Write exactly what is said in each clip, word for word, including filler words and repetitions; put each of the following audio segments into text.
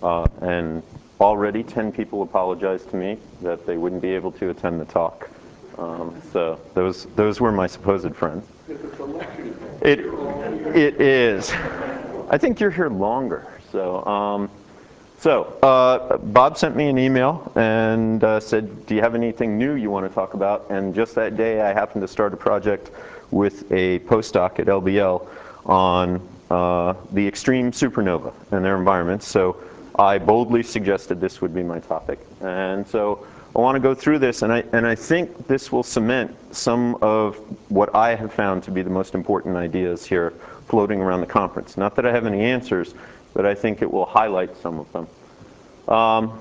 Uh, and already ten people apologized to me that they wouldn't be able to attend the talk. Um, so those, those were my supposed friends. It, it is. I think you're here longer. So, um, so uh, Bob sent me an email and uh, said, do you have anything new you want to talk about? And just that day, I happened to start a project with a postdoc at L B L on uh, the extreme supernova and their environments. So I boldly suggested this would be my topic. And so I want to go through this, and I, and I think this will cement some of what I have found to be the most important ideas here floating around the conference. Not that I have any answers, but I think it will highlight some of them. Um,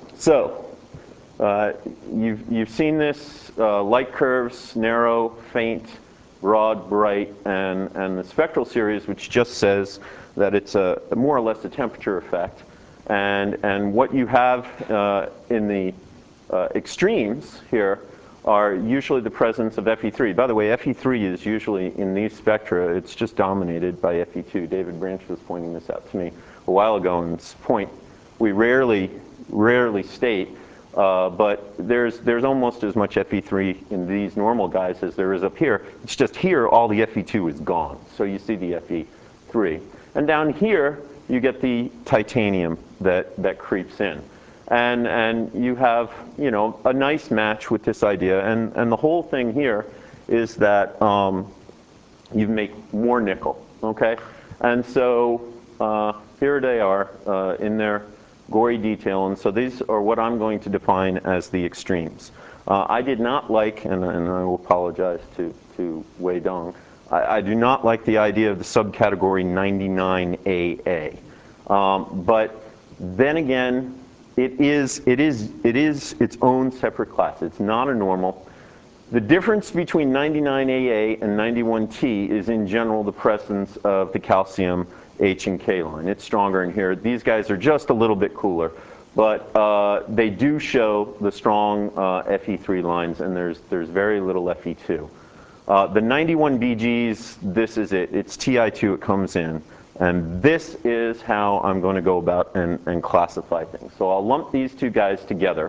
so, uh, you've, you've seen this, uh, light curves, narrow, faint, broad, bright, and, and the spectral series, which just says that it's a, more or less a temperature effect. And, and what you have uh, in the uh, extremes here are usually the presence of F E three. By the way, F E three is usually in these spectra, it's just dominated by F E two. David Branch was pointing this out to me a while ago, and this point we rarely, rarely state, uh, but there's, there's almost as much F E three in these normal guys as there is up here. It's just here all the F E two is gone, so you see the F E three. And down here, you get the titanium that, that creeps in. And, and you have, you know, a nice match with this idea. And, and the whole thing here is that um, you make more nickel, okay? And so uh, here they are uh, in their gory detail. And so these are what I'm going to define as the extremes. Uh, I did not like, and, and I will apologize to, to Wei Dong, I, I do not like the idea of the subcategory ninety-nine A A. Um, but then again, it is, it, is, it is its own separate class. It's not a normal. The difference between ninety-nine A A and ninety-one T is in general the presence of the calcium H and K line. It's stronger in here. These guys are just a little bit cooler. But uh, they do show the strong uh, F E three lines, and there's, there's very little F E two. Uh, the ninety-one B Gs, this is it. It's T I two it comes in. And this is how I'm going to go about and, and classify things. So I'll lump these two guys together,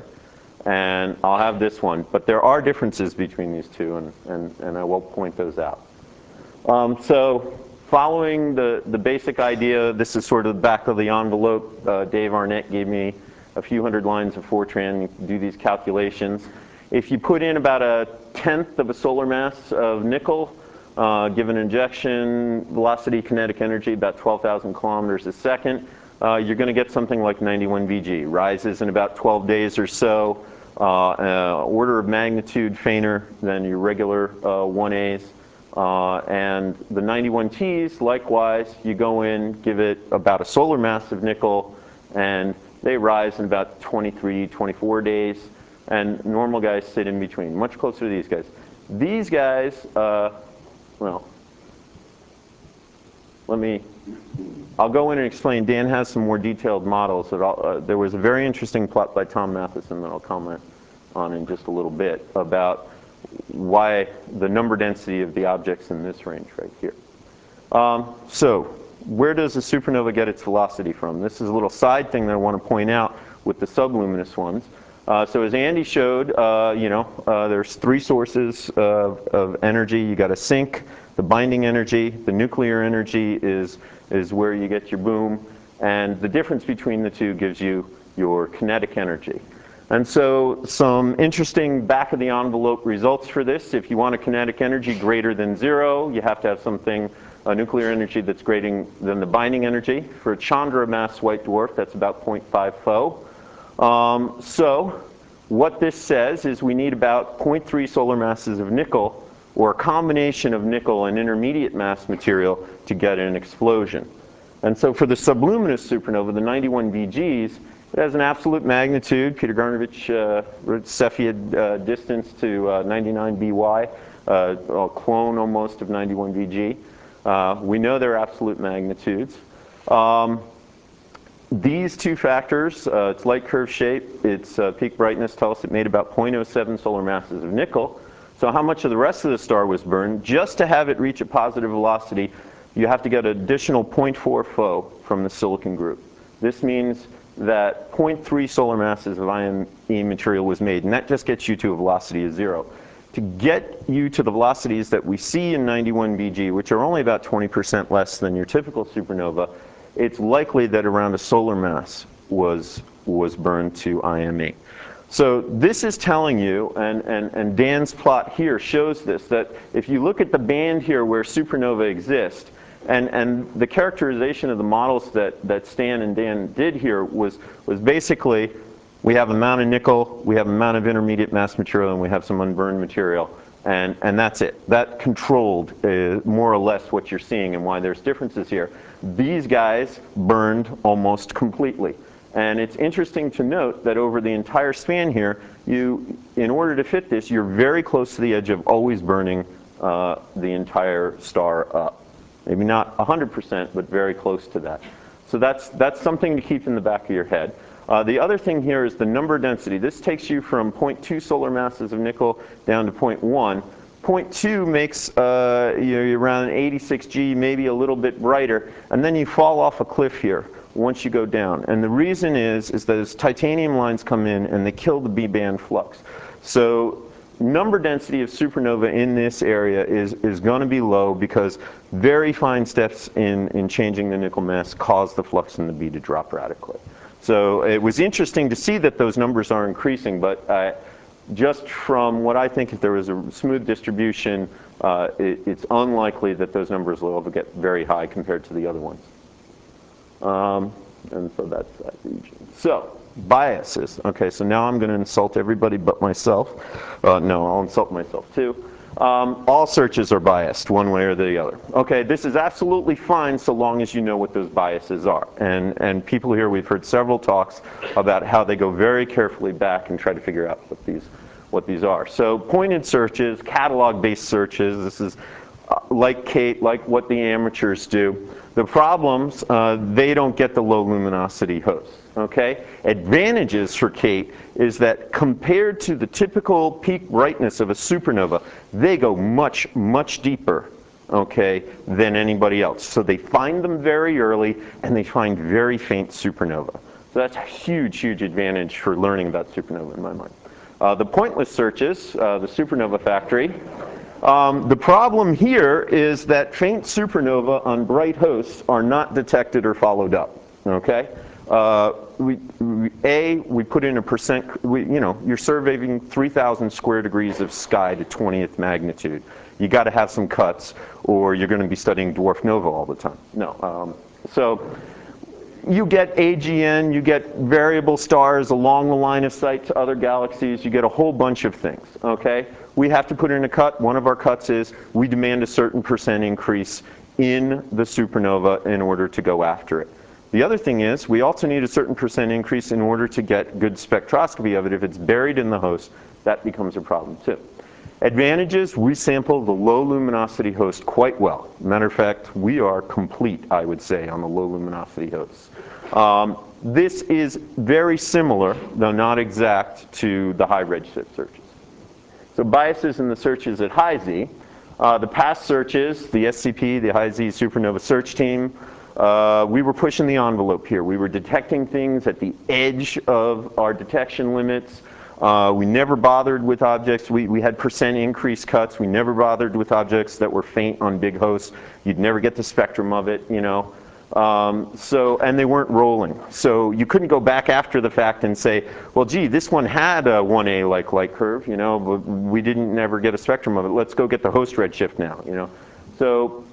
and I'll have this one. But there are differences between these two, and, and, and I will point those out. Um, so following the, the basic idea, this is sort of the back of the envelope. Uh, Dave Arnett gave me a few hundred lines of Fortran. You can do these calculations. If you put in about a tenth of a solar mass of nickel, Uh, give an injection velocity kinetic energy about twelve thousand kilometers a second, uh, you're going to get something like ninety-one V G. Rises in about twelve days or so, uh, uh, order of magnitude fainter than your regular uh, one A's. Uh, and the ninety-one T's, likewise, you go in, give it about a solar mass of nickel, and they rise in about twenty-three, twenty-four days. And normal guys sit in between, much closer to these guys. These guys, uh, well, let me, I'll go in and explain. Dan has some more detailed models. That I'll, uh, there was a very interesting plot by Tom Matheson that I'll comment on in just a little bit about why the number density of the objects in this range right here. Um, so where does a supernova get its velocity from? This is a little side thing that I want to point out with the subluminous ones. Uh, so as Andy showed, uh, you know, uh, there's three sources of, of energy. You got a sink, the binding energy, the nuclear energy is, is where you get your boom, and the difference between the two gives you your kinetic energy. And so some interesting back of the envelope results for this. If you want a kinetic energy greater than zero, you have to have something, a nuclear energy that's greater than the binding energy. For a Chandra mass white dwarf, that's about zero point five foe. Um, so what this says is we need about zero point three solar masses of nickel, or a combination of nickel and intermediate mass material, to get an explosion. And so for the subluminous supernova, the ninety-one V Gs, it has an absolute magnitude, Peter Garnovich, uh, Cepheid uh, distance to uh, ninety-nine B Y, uh, a clone almost of ninety-one V G. Uh, we know their absolute magnitudes. Um, These two factors, uh, its light curve shape, its uh, peak brightness, tell us it made about zero point zero seven solar masses of nickel. So how much of the rest of the star was burned? Just to have it reach a positive velocity, you have to get an additional zero point four foe from the silicon group. This means that zero point three solar masses of I M E material was made, and that just gets you to a velocity of zero. To get you to the velocities that we see in ninety-one B G, which are only about twenty percent less than your typical supernova, it's likely that around a solar mass was, was burned to I M E. So this is telling you, and, and, and Dan's plot here shows this, that if you look at the band here where supernova exist, and, and the characterization of the models that, that Stan and Dan did here was, was basically, we have amount of nickel, we have amount of intermediate mass material, and we have some unburned material, and, and that's it. That controlled uh, more or less what you're seeing and why there's differences here. These guys burned almost completely. And it's interesting to note that over the entire span here, you, in order to fit this, you're very close to the edge of always burning uh, the entire star up. Maybe not one hundred percent, but very close to that. So that's, that's something to keep in the back of your head. Uh, the other thing here is the number density. This takes you from zero point two solar masses of nickel down to zero point one. zero point two makes uh, you know, around eighty-six G, maybe a little bit brighter, and then you fall off a cliff here once you go down. And the reason is, is that those titanium lines come in and they kill the B band flux. So number density of supernova in this area is, is going to be low because very fine steps in, in changing the nickel mass cause the flux in the B to drop radically. So it was interesting to see that those numbers are increasing, but uh, just from what I think, if there was a smooth distribution, uh, it, it's unlikely that those numbers will ever get very high compared to the other ones. Um, and so that's that region. So, biases. Okay, so now I'm going to insult everybody but myself. Uh, no, I'll insult myself too. Um, all searches are biased, one way or the other. Okay, this is absolutely fine so long as you know what those biases are. And, and people here, we've heard several talks about how they go very carefully back and try to figure out what these, what these are. So pointed searches, catalog-based searches, this is uh, like Kate, like what the amateurs do. The problems, uh, they don't get the low luminosity hosts. Okay? Advantages for Kate is that compared to the typical peak brightness of a supernova, they go much, much deeper, okay, than anybody else. So they find them very early, and they find very faint supernova. So that's a huge, huge advantage for learning about supernova in my mind. Uh, the pointless searches, uh, the supernova factory. Um, the problem here is that faint supernova on bright hosts are not detected or followed up, okay? Uh, we, we, A, we put in a percent, we, you know, you're surveying three thousand square degrees of sky to twentieth magnitude. You got to have some cuts, or you're going to be studying dwarf nova all the time. No. Um, so you get A G N, you get variable stars along the line of sight to other galaxies, you get a whole bunch of things, okay? We have to put in a cut. One of our cuts is we demand a certain percent increase in the supernova in order to go after it. The other thing is we also need a certain percent increase in order to get good spectroscopy of it. If it's buried in the host, that becomes a problem too. Advantages, we sample the low luminosity host quite well. Matter of fact, we are complete, I would say, on the low luminosity hosts. Um, this is very similar, though not exact, to the high redshift searches. So biases in the searches at high Z. Uh, the past searches, the S C P, the High Z Supernova Search Team, uh, we were pushing the envelope here. We were detecting things at the edge of our detection limits. Uh, we never bothered with objects. We, we had percent increase cuts. We never bothered with objects that were faint on big hosts. You'd never get the spectrum of it, you know. Um, so, and they weren't rolling. So you couldn't go back after the fact and say, well, gee, this one had a one A like light curve, you know, but we didn't never get a spectrum of it. Let's go get the host redshift now, you know. So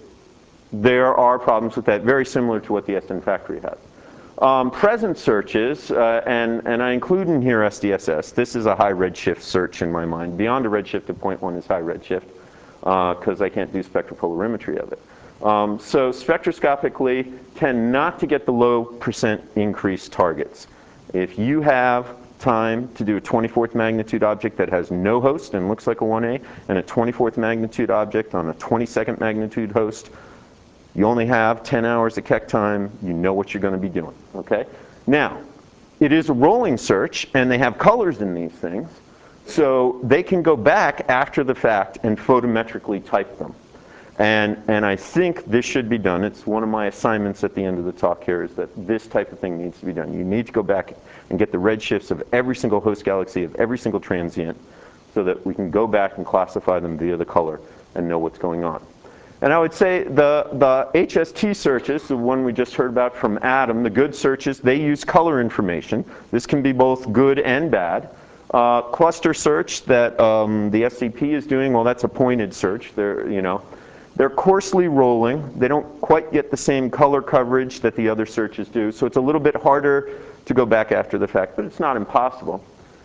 there are problems with that, very similar to what the S N factory has. Um, present searches, uh, and, and I include in here S D S S. This is a high redshift search in my mind. Beyond a redshift of zero point one is high redshift, because uh, I can't do spectropolarimetry of it. Um, so spectroscopically, tend not to get the low percent increase targets. If you have time to do a twenty-fourth magnitude object that has no host and looks like a one A, and a twenty-fourth magnitude object on a twenty-second magnitude host, you only have ten hours of Keck time, you know what you're going to be doing, okay? Now, it is a rolling search, and they have colors in these things, so they can go back after the fact and photometrically type them. And, and I think this should be done. It's one of my assignments at the end of the talk here, is that this type of thing needs to be done. You need to go back and get the redshifts of every single host galaxy, of every single transient, so that we can go back and classify them via the color and know what's going on. And I would say the, the H S T searches, the one we just heard about from Adam, the good searches, they use color information. This can be both good and bad. Uh, cluster search that um, the S C P is doing, well, that's a pointed search. They're, you know, they're coarsely rolling. They don't quite get the same color coverage that the other searches do. So it's a little bit harder to go back after the fact, but it's not impossible.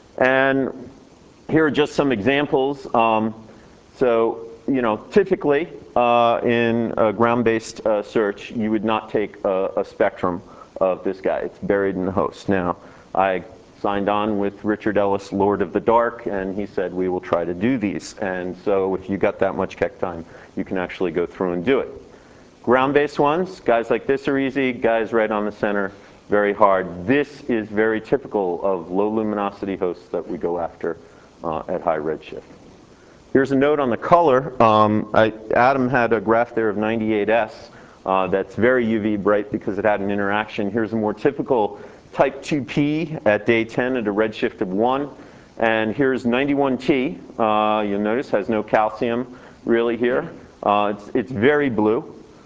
And here are just some examples. Um, so, you know, typically uh, in a ground-based uh, search, you would not take a, a spectrum of this guy. It's buried in the host. Now, I signed on with Richard Ellis, Lord of the Dark, and he said, we will try to do these. And so if you got that much keck time, you can actually go through and do it. Ground-based ones, guys like this are easy. Guys right on the center, very hard. This is very typical of low luminosity hosts that we go after uh, at high redshift. Here's a note on the color. Um, I, Adam had a graph there of ninety-eight S uh, that's very U V bright because it had an interaction. Here's a more typical type two P at day ten at a redshift of one. And here's ninety-one T. Uh, you'll notice has no calcium really here. Uh, it's, it's very blue.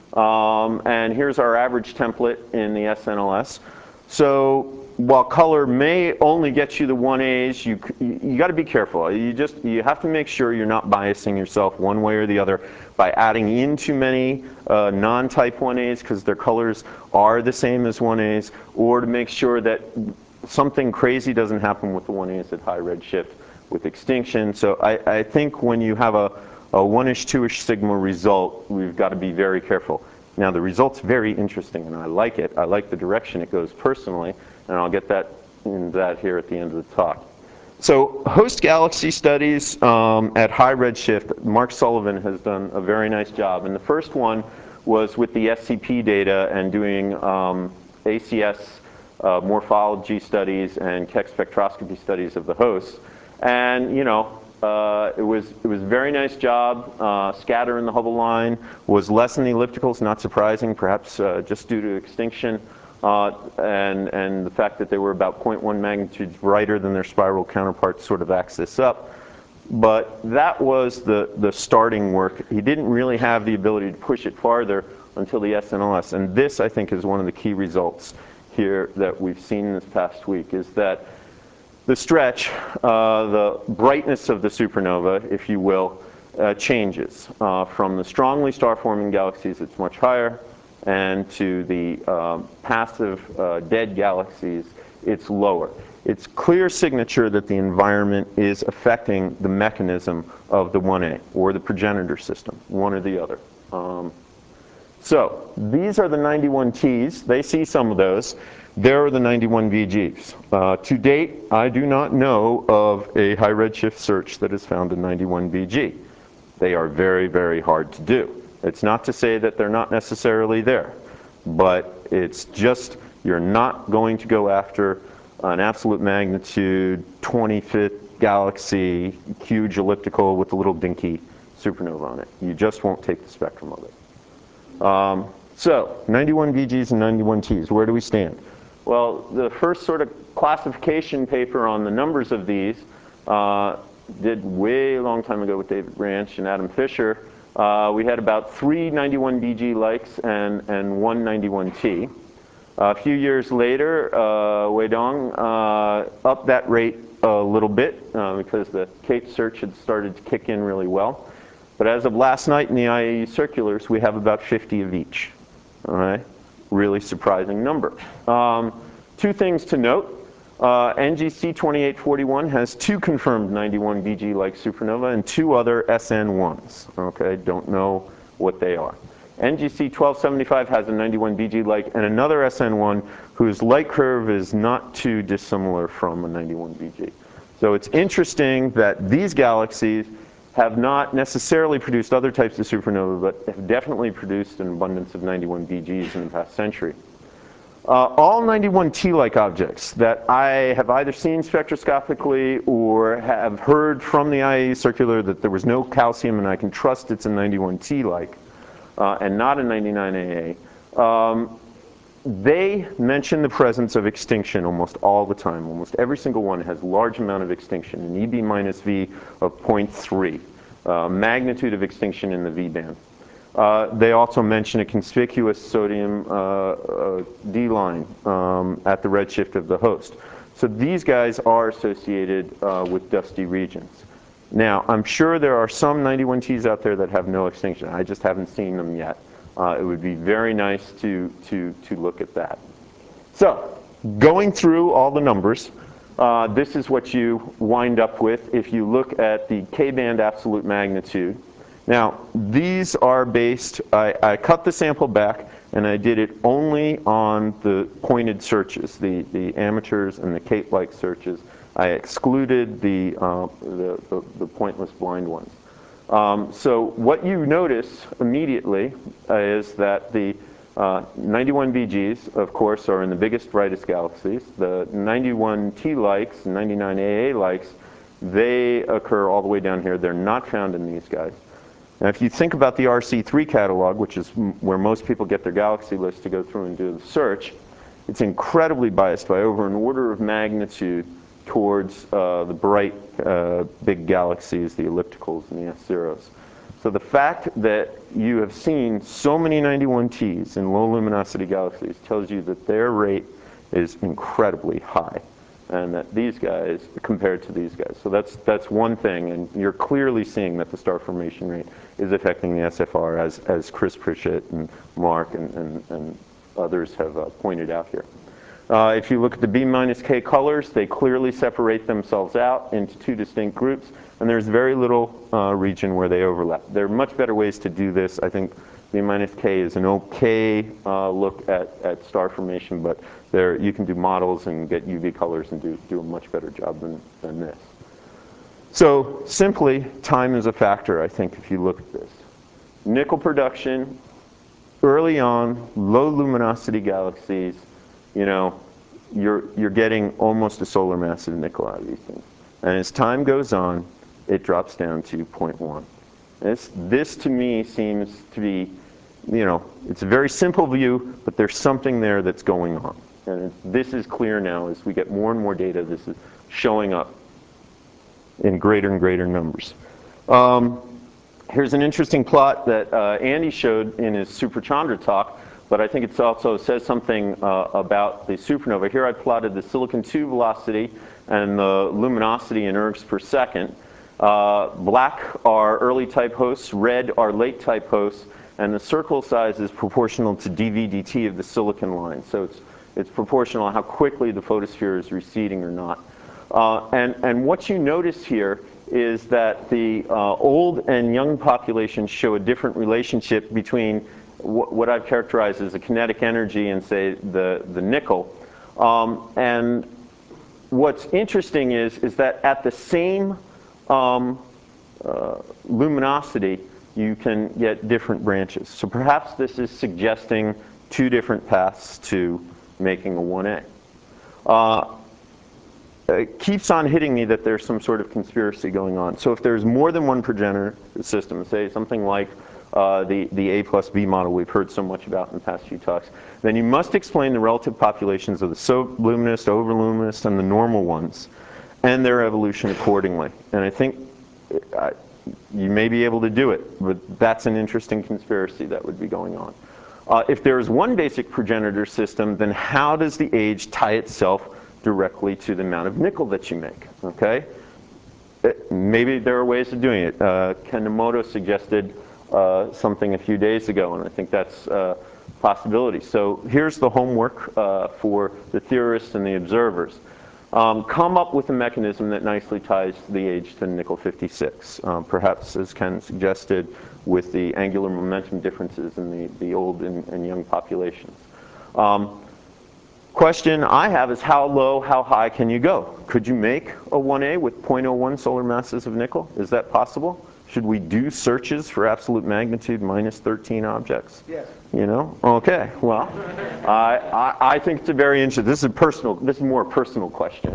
Um, and here's our average template in the S N L S. So while color may only get you the one A's, you, you, you got to be careful. You just you have to make sure you're not biasing yourself one way or the other by adding in too many uh, non-type one A's because their colors are the same as one A's, or to make sure that something crazy doesn't happen with the one A's at high redshift with extinction. So I, I think when you have a, a one-ish, two-ish sigma result, we've got to be very careful. Now the result's very interesting, and I like it. I like the direction it goes personally, and I'll get that in that here at the end of the talk. So host galaxy studies um, at high redshift, Mark Sullivan has done a very nice job. And the first one was with the S C P data and doing um, A C S uh, morphology studies and Keck spectroscopy studies of the hosts. And you know, uh, it was it was a very nice job. Uh, scatter in the Hubble line was less in the ellipticals, not surprising, perhaps uh, just due to extinction. Uh, and, and the fact that they were about zero point one magnitudes brighter than their spiral counterparts sort of backs this up. But that was the, the starting work. He didn't really have the ability to push it farther until the S N L S. And this, I think, is one of the key results here that we've seen this past week, is that the stretch, uh, the brightness of the supernova, if you will, uh, changes. Uh, from the strongly star-forming galaxies, it's much higher. And to the um, passive uh, dead galaxies, it's lower. It's clear signature that the environment is affecting the mechanism of the one A, or the progenitor system, one or the other. Um, so these are the ninety-one T's. They see some of those. There are the ninety-one V Gs. Uh, to date, I do not know of a high redshift search that has found a ninety-one V G. They are very, very hard to do. It's not to say that they're not necessarily there, but it's just you're not going to go after an absolute magnitude twenty-fifth galaxy, huge elliptical with a little dinky supernova on it. You just won't take the spectrum of it. Um, so ninety-one V Gs and ninety-one T's, where do we stand? Well, the first sort of classification paper on the numbers of these uh, did way long time ago with David Branch and Adam Fisher. Uh, we had about three ninety-one V G likes and, and one ninety-one T. Uh, a few years later, uh, Weidong uh, upped that rate a little bit uh, because the Kate search had started to kick in really well. But as of last night in the I A E circulars, we have about fifty of each. All right, really surprising number. Um, two things to note. Uh, N G C twenty-eight forty-one has two confirmed ninety-one V G-like supernova and two other S N ones. Okay, don't know what they are. N G C twelve seventy-five has a ninety-one V G-like and another S N one whose light curve is not too dissimilar from a ninety-one V G. So it's interesting that these galaxies have not necessarily produced other types of supernova, but have definitely produced an abundance of ninety-one V Gs in the past century. Uh, all ninety-one T-like objects that I have either seen spectroscopically or have heard from the I A E circular that there was no calcium and I can trust it's a ninety-one T-like, uh, and not a ninety-nine A A, um, they mention the presence of extinction almost all the time. Almost every single one has large amount of extinction, an E B minus V of zero point three, uh, magnitude of extinction in the V band. Uh, they also mention a conspicuous sodium uh, uh, D line um, at the redshift of the host. So these guys are associated uh, with dusty regions. Now, I'm sure there are some ninety-one Ts out there that have no extinction. I just haven't seen them yet. Uh, it would be very nice to, to, to look at that. So, going through all the numbers, uh, this is what you wind up with if you look at the K-band absolute magnitude. Now, these are based, I, I cut the sample back and I did it only on the pointed searches, the, the amateurs and the Kate-like searches. I excluded the, uh, the, the, the pointless blind ones. Um, so what you notice immediately uh, is that the uh, ninety-one B Gs, of course, are in the biggest, brightest galaxies. The ninety-one T likes, ninety-nine A A likes, they occur all the way down here. They're not found in these guys. Now, if you think about the R C three catalog, which is m where most people get their galaxy list to go through and do the search, it's incredibly biased by over an order of magnitude towards uh, the bright uh, big galaxies, the ellipticals and the S zeros. So the fact that you have seen so many ninety-one Ts in low luminosity galaxies tells you that their rate is incredibly high, and that these guys, compared to these guys. So that's, that's one thing, and you're clearly seeing that the star formation rate is affecting the S F R, as, as Chris Pritchett and Mark and, and, and others have uh, pointed out here. Uh, if you look at the B minus K colors, they clearly separate themselves out into two distinct groups, and there's very little uh, region where they overlap. There are much better ways to do this. I think B minus K is an okay uh, look at, at star formation, but there you can do models and get U V colors and do, do a much better job than, than this. So simply, time is a factor, I think, if you look at this. Nickel production, early on, low luminosity galaxies, you know, you're, you're getting almost a solar mass of nickel out of these things. And as time goes on, it drops down to zero point one. This, this to me seems to be, you know, it's a very simple view, but there's something there that's going on. And it's, this is clear now as we get more and more data. This is showing up in greater and greater numbers. Um, here's an interesting plot that uh, Andy showed in his Super Chandra talk, but I think it also says something uh, about the supernova. Here I plotted the silicon two velocity and the luminosity in ergs per second. Uh, black are early type hosts, red are late type hosts, and the circle size is proportional to d V d t of the silicon line. So it's, it's proportional to how quickly the photosphere is receding or not. Uh, and, and what you notice here is that the uh, old and young populations show a different relationship between wh what I've characterized as the kinetic energy and, say, the, the nickel. Um, and what's interesting is, is that at the same um, uh, luminosity, you can get different branches. So perhaps this is suggesting two different paths to making a one A. Uh, it keeps on hitting me that there's some sort of conspiracy going on. So if there's more than one progenitor system, say something like uh, the, the A plus B model we've heard so much about in the past few talks, then you must explain the relative populations of the subluminous, overluminous, and the normal ones, and their evolution accordingly. And I think uh, you may be able to do it, but that's an interesting conspiracy that would be going on. Uh, if there is one basic progenitor system, then how does the age tie itself directly to the amount of nickel that you make, okay? It, maybe there are ways of doing it. Uh, Ken Nemoto suggested uh, something a few days ago, and I think that's a possibility. So here's the homework uh, for the theorists and the observers. Um, come up with a mechanism that nicely ties the age to nickel fifty-six. Um, perhaps, as Ken suggested, with the angular momentum differences in the, the old and, and young populations. Um, question I have is how low, how high can you go? Could you make a one A with zero point zero one solar masses of nickel? Is that possible? Should we do searches for absolute magnitude minus thirteen objects? Yes. You know? Okay. Well, I, I, I think it's a very interesting. This is a personal. This is more a personal question.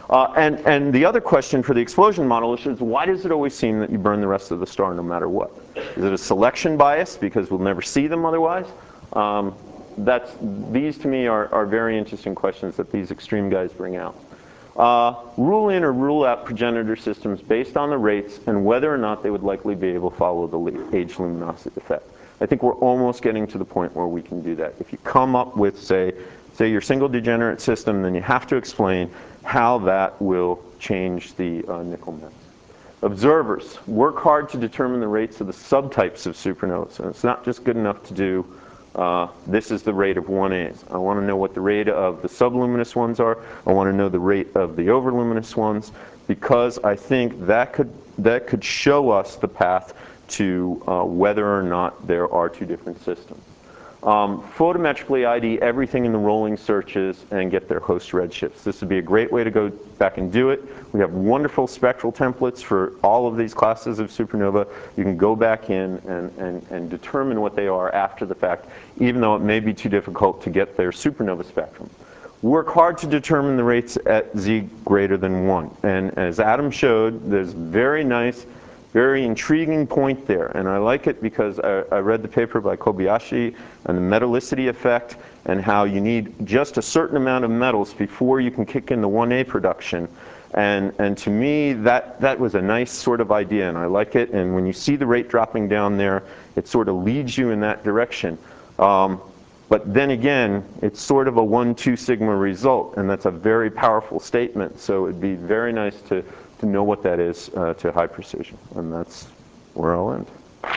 Uh, and, and the other question for the explosion model is, why does it always seem that you burn the rest of the star no matter what? Is it a selection bias because we'll never see them otherwise? Um, that's, these to me are, are very interesting questions that these extreme guys bring out. Uh, rule in or rule out progenitor systems based on the rates and whether or not they would likely be able to follow the age luminosity effect. I think we're almost getting to the point where we can do that. If you come up with, say, say your single degenerate system, then you have to explain how that will change the uh, nickel mass. Observers, work hard to determine the rates of the subtypes of supernovas. And it's not just good enough to do, uh, this is the rate of one A's. I want to know what the rate of the subluminous ones are. I want to know the rate of the overluminous ones, because I think that could, that could show us the path to uh, whether or not there are two different systems. Um, photometrically I D everything in the rolling searches and get their host redshifts. This would be a great way to go back and do it. We have wonderful spectral templates for all of these classes of supernova. You can go back in and, and, and determine what they are after the fact, even though it may be too difficult to get their supernova spectrum. Work hard to determine the rates at Z greater than one. And as Adam showed, there's very nice, very intriguing point there, and I like it because I, I read the paper by Kobayashi on the metallicity effect and how you need just a certain amount of metals before you can kick in the one A production. And, and to me, that, that was a nice sort of idea, and I like it. And when you see the rate dropping down there, it sort of leads you in that direction. Um, but then again, it's sort of a one two sigma result, and that's a very powerful statement. So it'd be very nice to to know what that is uh, to high precision, and that's where I'll end.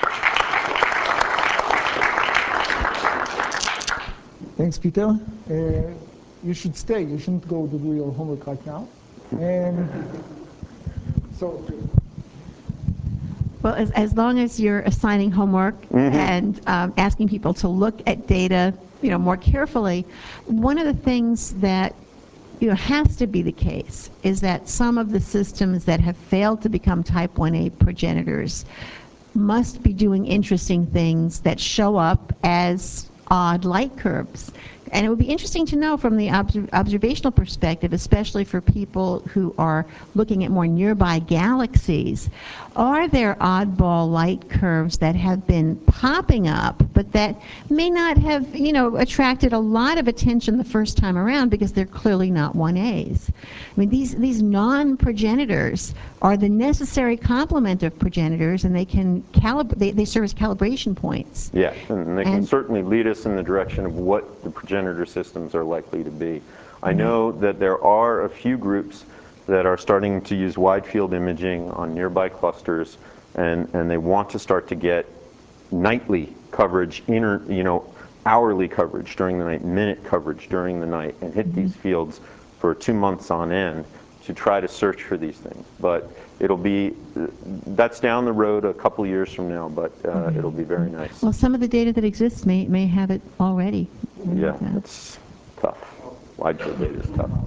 Thanks, Peter. Uh, you should stay. You shouldn't go to do your homework right now. And so. Well, as, as long as you're assigning homework mm-hmm. and um, asking people to look at data, you know, more carefully, one of the things that you know, has to be the case is that some of the systems that have failed to become type one A progenitors must be doing interesting things that show up as odd light curves. And it would be interesting to know from the ob observational perspective, especially for people who are looking at more nearby galaxies, are there oddball light curves that have been popping up, but that may not have, you know, attracted a lot of attention the first time around because they're clearly not one A's. I mean, these, these non-progenitors are the necessary complement of progenitors, and they can calibrate, they, they serve as calibration points. Yeah, and they can and certainly lead us in the direction of what the progenitor systems are likely to be. I know that there are a few groups that are starting to use wide field imaging on nearby clusters, and, and they want to start to get nightly coverage, inter, you know, hourly coverage during the night, minute coverage during the night, and hit these fields for two months on end to try to search for these things. But it'll be, that's down the road a couple years from now, but uh, mm-hmm. it'll be very nice. Well, some of the data that exists may, may have it already. Yeah, it's tough. Wide field data is tough.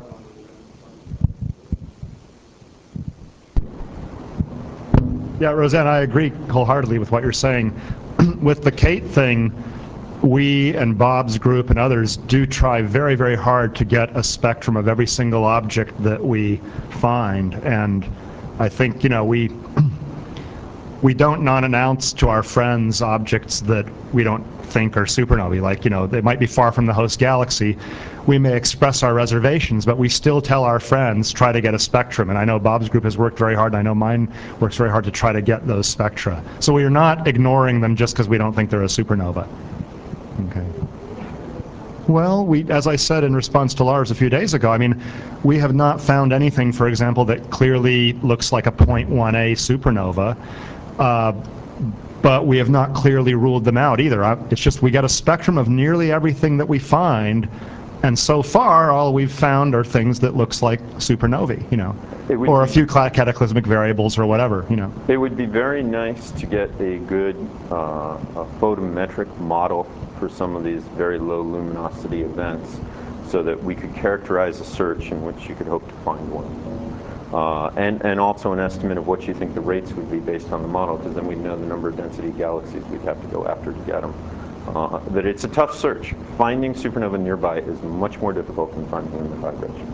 Yeah, Roseanne, I agree wholeheartedly with what you're saying. With the Kate thing, we and Bob's group and others do try very, very hard to get a spectrum of every single object that we find. And I think, you know, we we don't non-announce to our friends objects that we don't think are supernovae. Like, you know, they might be far from the host galaxy. We may express our reservations, but we still tell our friends, try to get a spectrum. And I know Bob's group has worked very hard, and I know mine works very hard to try to get those spectra. So we are not ignoring them just because we don't think they're a supernova. Okay. Well, we, as I said in response to Lars a few days ago, I mean, we have not found anything, for example, that clearly looks like a point one A supernova. Uh, but we have not clearly ruled them out either. It's just we get a spectrum of nearly everything that we find, and so far all we've found are things that looks like supernovae, you know, or a few cataclysmic variables or whatever, you know. It would be very nice to get a good uh, a photometric model for some of these very low luminosity events, so that we could characterize a search in which you could hope to find one. Uh, and, and also an estimate of what you think the rates would be based on the model, because then we'd know the number of density galaxies we'd have to go after to get them. Uh, but it's a tough search. Finding supernova nearby is much more difficult than finding them in the high redshift.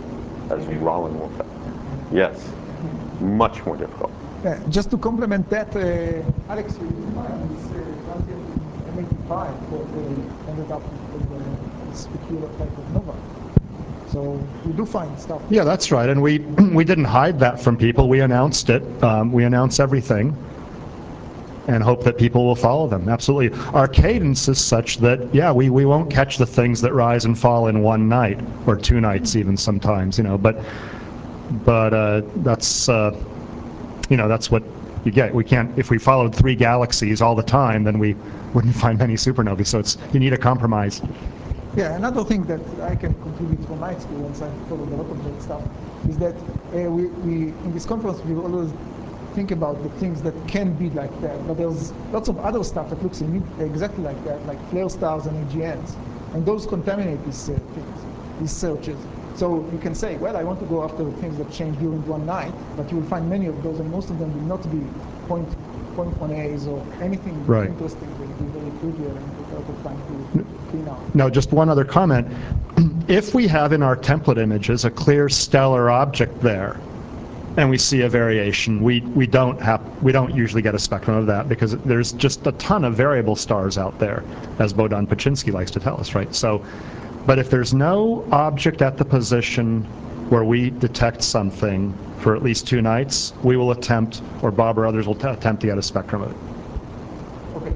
as Rollin will tell. Yes, much more difficult. Yeah, just to complement that, uh, Alex, you find this uh, M eighty-five what uh, ended up with uh, this peculiar type of nova. So we do find stuff. Yeah, that's right. And we we didn't hide that from people. We announced it. Um, we announce everything and hope that people will follow them. Absolutely. Our cadence is such that, yeah, we, we won't catch the things that rise and fall in one night or two nights even sometimes, you know, but but uh, that's, uh, you know, that's what you get. We can't, if we followed three galaxies all the time, then we wouldn't find many supernovae. So it's, you need a compromise. Yeah, another thing that I can contribute from my experience, I followed a lot of that stuff, is that uh, we, we, in this conference, we always think about the things that can be like that, but there's lots of other stuff that looks exactly like that, like flare stars and A G Ns, and those contaminate these uh, things, these searches. So you can say, well, I want to go after the things that change during one night, but you will find many of those, and most of them will not be point, point one A's or anything right. interesting. They'll be very trivial and take a lot of time to clean out. No, just one other comment. If we have in our template images a clear stellar object there, and we see a variation, we we don't have we don't usually get a spectrum of that because there's just a ton of variable stars out there, as Bohdan Paczynski likes to tell us, right? So, but if there's no object at the position where we detect something for at least two nights, we will attempt, or Bob or others will t attempt to get a spectrum of it. Okay.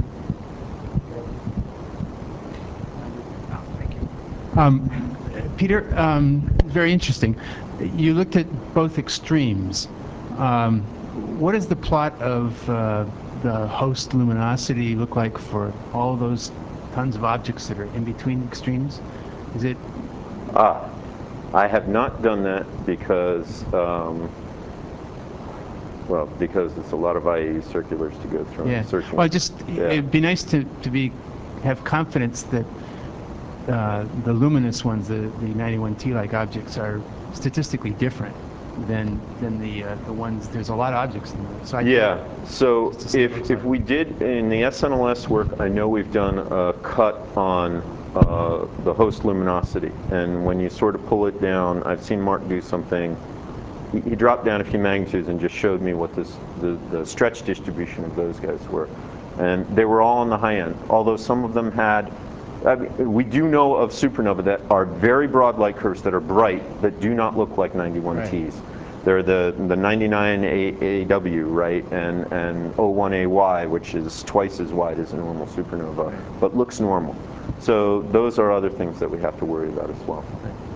Um, Peter, um, very interesting. You looked at both extremes. Um, what does the plot of uh, the host luminosity look like for all those tons of objects that are in between extremes? Is it? Ah, I have not done that because, um, well, because it's a lot of I A E circulars to go through. Yeah. And searching. Well, just Yeah. it'd be nice to to be have confidence that uh, the luminous ones, the the ninety-one T-like objects, are statistically different than than the uh, the ones. There's a lot of objects in there. So I Yeah. So Just to see what it if looks if like. we did in the S N L S work, I know we've done a cut on uh, the host luminosity, and when you sort of pull it down, I've seen Mark do something. He, he dropped down a few magnitudes and just showed me what this the the stretch distribution of those guys were, and they were all on the high end. Although some of them had. I mean, we do know of supernovae that are very broad light curves that are bright that do not look like ninety-one T's. Right. They're the the ninety-nine A W, right, and and oh one A Y, which is twice as wide as a normal supernova, but looks normal. So those are other things that we have to worry about as well.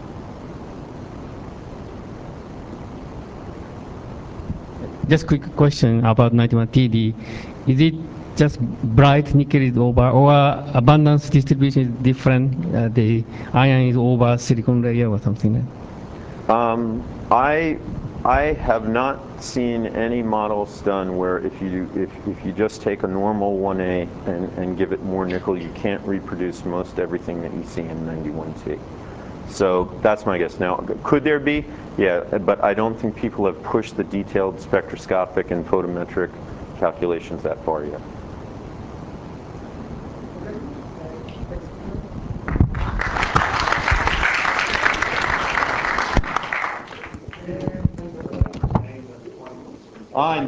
Just quick question about ninety-one T D. Is it just bright nickel is over, or abundance distribution is different? Uh, the iron is over silicon layer or something like that? Um, I I have not seen any models done where if you if if you just take a normal one A and and give it more nickel, you can't reproduce most everything that you see in ninety-one T. So that's my guess. Now, could there be? Yeah, but I don't think people have pushed the detailed spectroscopic and photometric calculations that far yet. On